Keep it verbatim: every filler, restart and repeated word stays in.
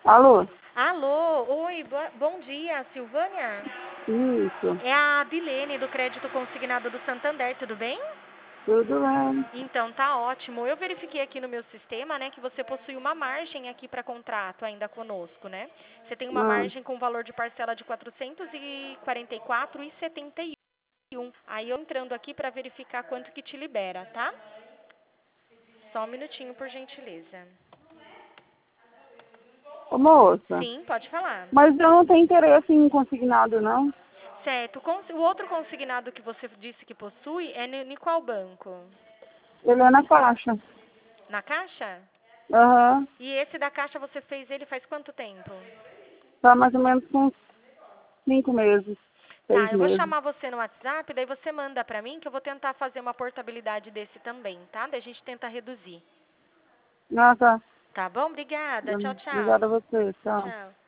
Alô? Alô, oi, boa- bom dia, Silvânia? Isso, É a Dilene do Crédito Consignado do Santander, tudo bem? tudo bem. Então, tá ótimo. Eu verifiquei aqui no meu sistema, né, que você possui uma margem aqui para contrato ainda conosco, né? Você tem uma Ah, margem com valor de parcela de quatrocentos e quarenta e quatro reais e setenta e um. Aí eu entrando aqui para verificar quanto que te libera, tá? Só um minutinho, por gentileza. ô moça, Sim, pode falar. mas eu não tenho interesse em consignado, não. Certo. Cons- O outro consignado que você disse que possui é em qual banco? Ele é na caixa. Na Caixa? Aham, E esse da Caixa você fez ele faz quanto tempo? tá mais ou menos com uns cinco meses, seis Tá, eu vou meses. chamar você no WhatsApp, daí você manda pra mim que eu vou tentar fazer uma portabilidade desse também, tá? Daí a gente tenta reduzir. Ah, tá. Tá bom? Obrigada. Tchau, tchau. Obrigada a você, tchau. Tchau.